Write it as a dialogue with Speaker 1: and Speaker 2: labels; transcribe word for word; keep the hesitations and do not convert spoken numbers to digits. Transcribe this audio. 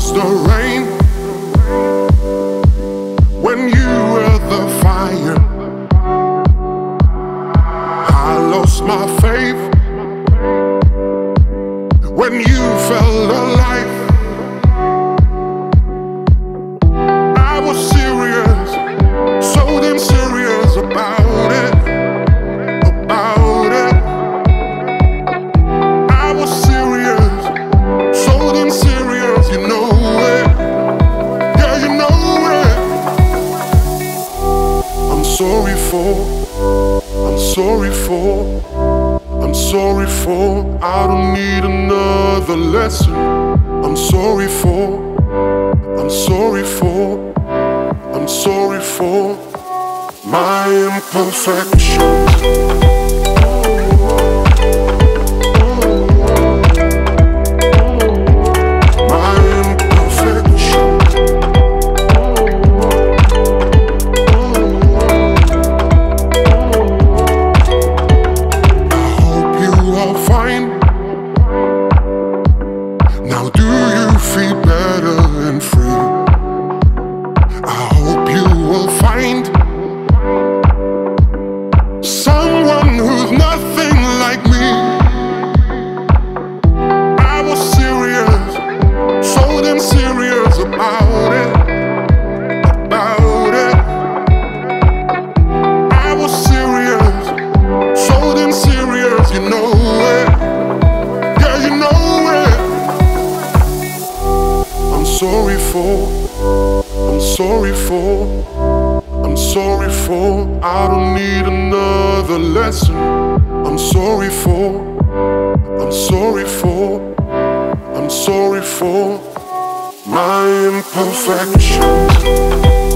Speaker 1: lost the rain, when you were the fire. I lost my faith when you felt alive. I was serious, so damn serious about it, about it. I was serious, so damn serious, you know it. Yeah, you know it. I'm sorry for, I'm sorry for, I'm sorry for, I don't need another lesson. I'm sorry for, I'm sorry for, I'm sorry for my imperfections. Now do you feel better and free? I hope you will find someone who's nothing like me. I was serious, so damn serious about it, about it. I was serious, so damn serious, you know it. Yeah, you know it. I'm sorry for, I'm sorry for, I'm sorry for, I don't need another lesson. I'm sorry for, I'm sorry for, I'm sorry for my imperfections.